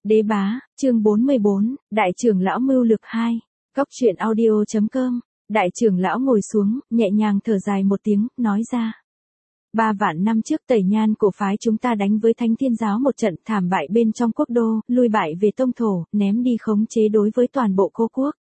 Đế bá, chương 44, Đại trưởng lão mưu lược 2, Cóc truyện audio.com. Đại trưởng lão ngồi xuống, nhẹ nhàng thở dài một tiếng, nói ra. 3 vạn năm trước Tẩy Nhan cổ phái chúng ta đánh với Thánh Thiên giáo một trận thảm bại bên trong quốc đô, lui bại về tông thổ, ném đi khống chế đối với toàn bộ cô quốc.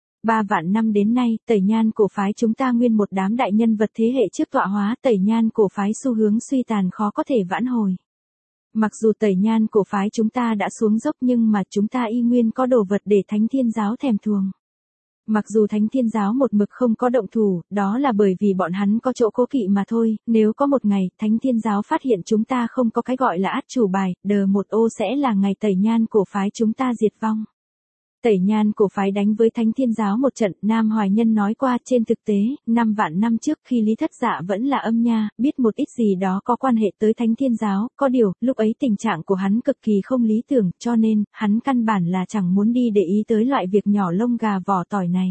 3 vạn năm đến nay, Tẩy Nhan cổ phái chúng ta nguyên một đám đại nhân vật thế hệ trước tọa hóa, Tẩy Nhan cổ phái xu hướng suy tàn khó có thể vãn hồi. Mặc dù Tẩy Nhan cổ phái chúng ta đã xuống dốc nhưng mà chúng ta y nguyên có đồ vật để Thánh Thiên giáo thèm thuồng. Mặc dù Thánh Thiên giáo một mực không có động thủ, đó là bởi vì bọn hắn có chỗ cố kỵ mà thôi, nếu có một ngày, Thánh Thiên giáo phát hiện chúng ta không có cái gọi là át chủ bài, đờ một ô sẽ là ngày Tẩy Nhan cổ phái chúng ta diệt vong. Tẩy Nhan cổ phái đánh với Thánh Thiên giáo một trận, Nam Hoài Nhân nói qua trên thực tế, 5 vạn năm trước khi Lý Thất Dạ vẫn là âm nha, biết một ít gì đó có quan hệ tới Thánh Thiên giáo, có điều, lúc ấy tình trạng của hắn cực kỳ không lý tưởng, cho nên, hắn căn bản là chẳng muốn đi để ý tới loại việc nhỏ lông gà vỏ tỏi này.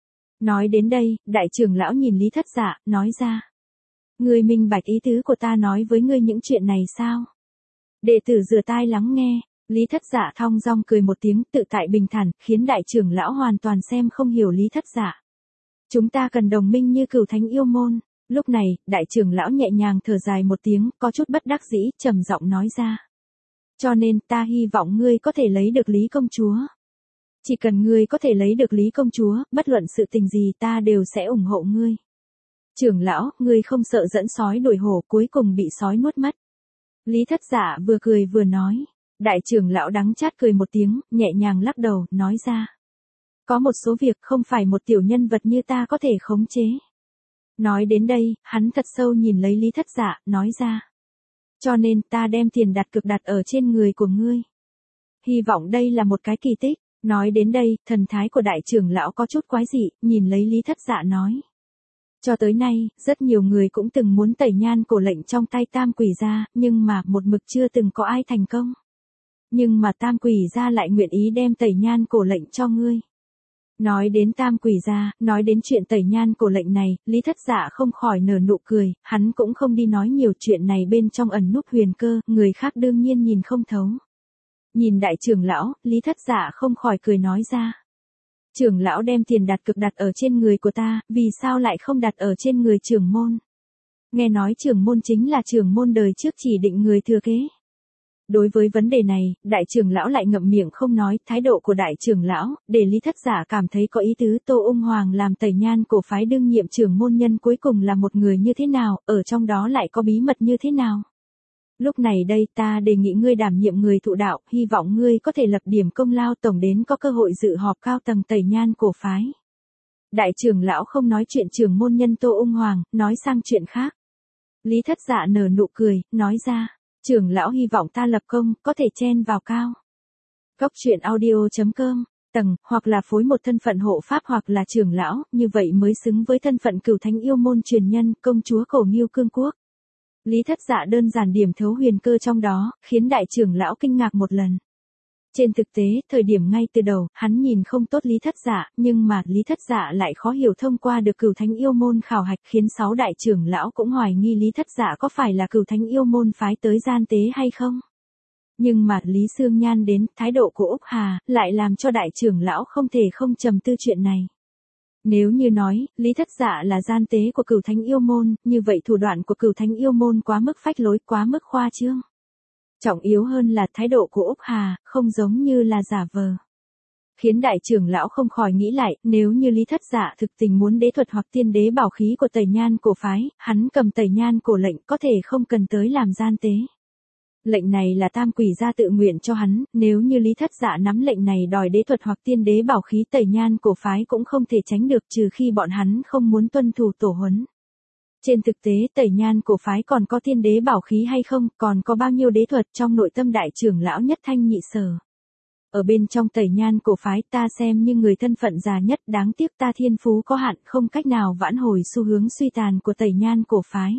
Nói đến đây, đại trưởng lão nhìn Lý Thất Dạ, nói ra. Ngươi minh bạch ý tứ của ta nói với ngươi những chuyện này sao? Đệ tử rửa tai lắng nghe. Lý Thất Dạ thong dong cười một tiếng tự tại bình thản, khiến đại trưởng lão hoàn toàn xem không hiểu Lý Thất Dạ. Chúng ta cần đồng minh như Cửu Thánh yêu môn. Lúc này, đại trưởng lão nhẹ nhàng thở dài một tiếng, có chút bất đắc dĩ, trầm giọng nói ra. Cho nên ta hy vọng ngươi có thể lấy được Lý công chúa. Chỉ cần ngươi có thể lấy được Lý công chúa, bất luận sự tình gì ta đều sẽ ủng hộ ngươi. Trưởng lão, ngươi không sợ dẫn sói đuổi hổ cuối cùng bị sói nuốt mất. Lý Thất Dạ vừa cười vừa nói. Đại trưởng lão đắng chát cười một tiếng, nhẹ nhàng lắc đầu, nói ra. Có một số việc không phải một tiểu nhân vật như ta có thể khống chế. Nói đến đây, hắn thật sâu nhìn lấy Lý Thất Dạ, nói ra. Cho nên ta đem tiền đặt cược đặt ở trên người của ngươi. Hy vọng đây là một cái kỳ tích. Nói đến đây, thần thái của đại trưởng lão có chút quái dị, nhìn lấy Lý Thất Dạ nói. Cho tới nay, rất nhiều người cũng từng muốn Tẩy Nhan cổ lệnh trong tay Tam Quỷ gia, nhưng mà một mực chưa từng có ai thành công. Nhưng mà Tam Quỷ gia lại nguyện ý đem Tẩy Nhan cổ lệnh cho ngươi. Nói đến Tam Quỷ gia, nói đến chuyện Tẩy Nhan cổ lệnh này, Lý Thất Dạ không khỏi nở nụ cười, hắn cũng không đi nói nhiều chuyện này bên trong ẩn núp huyền cơ, người khác đương nhiên nhìn không thấu. Nhìn đại trưởng lão, Lý Thất Dạ không khỏi cười nói ra. Trưởng lão đem tiền đặt cược đặt ở trên người của ta, vì sao lại không đặt ở trên người trưởng môn? Nghe nói trưởng môn chính là trưởng môn đời trước chỉ định người thừa kế. Đối với vấn đề này, đại trưởng lão lại ngậm miệng không nói, thái độ của đại trưởng lão, để Lý Thất Dạ cảm thấy có ý tứ. Tô Ung Hoàng làm Tẩy Nhan cổ phái đương nhiệm trưởng môn nhân cuối cùng là một người như thế nào, ở trong đó lại có bí mật như thế nào. Lúc này đây ta đề nghị ngươi đảm nhiệm người thụ đạo, hy vọng ngươi có thể lập điểm công lao tổng đến có cơ hội dự họp cao tầng Tẩy Nhan cổ phái. Đại trưởng lão không nói chuyện trưởng môn nhân Tô Ung Hoàng, nói sang chuyện khác. Lý Thất Dạ nở nụ cười, nói ra. Trưởng lão hy vọng ta lập công, có thể chen vào cao. Cóc truyện audio.com, tầng, hoặc là phối một thân phận hộ pháp hoặc là trưởng lão, như vậy mới xứng với thân phận Cửu Thánh yêu môn truyền nhân, công chúa Cổ Nghiêu cương quốc. Lý Thất Dạ đơn giản điểm thấu huyền cơ trong đó, khiến đại trưởng lão kinh ngạc một lần. Trên thực tế, thời điểm ngay từ đầu, hắn nhìn không tốt Lý Thất Dạ, nhưng mà Lý Thất Dạ lại khó hiểu thông qua được Cửu Thánh yêu môn khảo hạch, khiến 6 đại trưởng lão cũng hoài nghi Lý Thất Dạ có phải là Cửu Thánh yêu môn phái tới gian tế hay không. Nhưng mà Lý Sương Nhan đến, thái độ của Úc Hà, lại làm cho đại trưởng lão không thể không trầm tư chuyện này. Nếu như nói, Lý Thất Dạ là gian tế của Cửu Thánh yêu môn, như vậy thủ đoạn của Cửu Thánh yêu môn quá mức phách lối, quá mức khoa trương. Trọng yếu hơn là thái độ của Úc Hà, không giống như là giả vờ. Khiến đại trưởng lão không khỏi nghĩ lại, nếu như Lý Thất Dạ thực tình muốn đế thuật hoặc tiên đế bảo khí của Tẩy Nhan cổ phái, hắn cầm Tẩy Nhan cổ lệnh có thể không cần tới làm gian tế. Lệnh này là Tam Quỷ gia tự nguyện cho hắn, nếu như Lý Thất Dạ nắm lệnh này đòi đế thuật hoặc tiên đế bảo khí Tẩy Nhan cổ phái cũng không thể tránh được, trừ khi bọn hắn không muốn tuân thủ tổ huấn. Trên thực tế Tẩy Nhan cổ phái còn có tiên đế bảo khí hay không, còn có bao nhiêu đế thuật trong nội tâm đại trưởng lão nhất thanh nhị sở. Ở bên trong Tẩy Nhan cổ phái ta xem như người thân phận già nhất, đáng tiếc ta thiên phú có hạn, không cách nào vãn hồi xu hướng suy tàn của Tẩy Nhan cổ phái.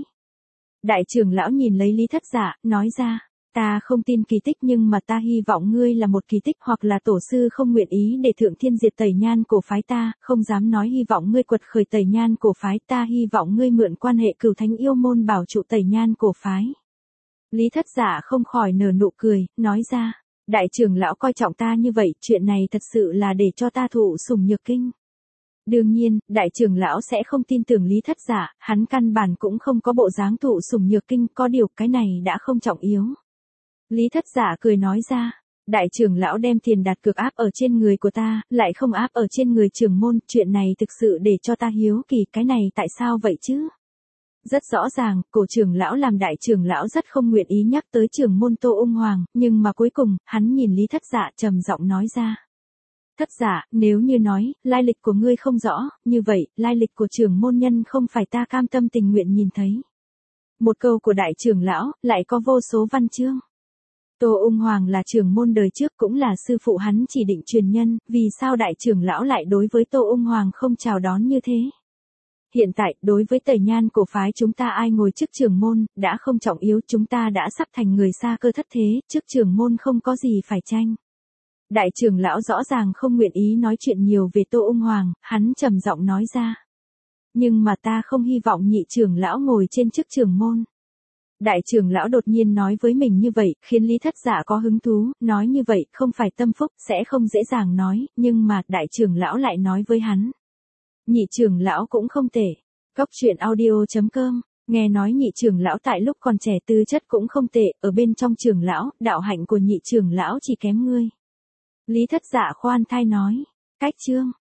Đại trưởng lão nhìn lấy Lý Thất Dạ, nói ra. Ta không tin kỳ tích nhưng mà ta hy vọng ngươi là một kỳ tích, hoặc là tổ sư không nguyện ý để thượng thiên diệt Tẩy Nhan cổ phái, ta không dám nói hy vọng ngươi quật khởi Tẩy Nhan cổ phái, ta hy vọng ngươi mượn quan hệ Cửu Thánh yêu môn bảo trụ Tẩy Nhan cổ phái. Lý Thất Dạ không khỏi nở nụ cười, nói ra. Đại trưởng lão coi trọng ta như vậy, chuyện này thật sự là để cho ta thụ sủng nhược kinh. Đương nhiên, đại trưởng lão sẽ không tin tưởng Lý Thất Giả, hắn căn bản cũng không có bộ dáng thụ sủng nhược kinh, có điều cái này đã không trọng yếu. Lý Thất Giả cười nói ra, đại trưởng lão đem tiền đặt cược áp ở trên người của ta, lại không áp ở trên người trưởng môn, chuyện này thực sự để cho ta hiếu kỳ, cái này tại sao vậy chứ? Rất rõ ràng, cổ trưởng lão làm đại trưởng lão rất không nguyện ý nhắc tới trưởng môn Tô Ung Hoàng, nhưng mà cuối cùng, hắn nhìn Lý Thất Dạ trầm giọng nói ra. Thất Dạ, nếu như nói, lai lịch của ngươi không rõ, như vậy, lai lịch của trưởng môn nhân không phải ta cam tâm tình nguyện nhìn thấy. Một câu của đại trưởng lão, lại có vô số văn chương. Tô Ung Hoàng là trưởng môn đời trước cũng là sư phụ hắn chỉ định truyền nhân, vì sao đại trưởng lão lại đối với Tô Ung Hoàng không chào đón như thế? Hiện tại, đối với Tẩy Nhan cổ phái chúng ta ai ngồi chức trưởng môn, đã không trọng yếu, chúng ta đã sắp thành người xa cơ thất thế, chức trưởng môn không có gì phải tranh. Đại trưởng lão rõ ràng không nguyện ý nói chuyện nhiều về Tô Ung Hoàng, hắn trầm giọng nói ra. Nhưng mà ta không hy vọng nhị trưởng lão ngồi trên chức trưởng môn. Đại trưởng lão đột nhiên nói với mình như vậy, khiến Lý Thất Dạ có hứng thú, nói như vậy, không phải tâm phúc, sẽ không dễ dàng nói, nhưng mà, đại trưởng lão lại nói với hắn. Nhị trưởng lão cũng không tệ. Cốc truyện audio.com, nghe nói nhị trưởng lão tại lúc còn trẻ tư chất cũng không tệ, ở bên trong trưởng lão, đạo hạnh của nhị trưởng lão chỉ kém ngươi. Lý Thất Dạ khoan thai nói, cách chương.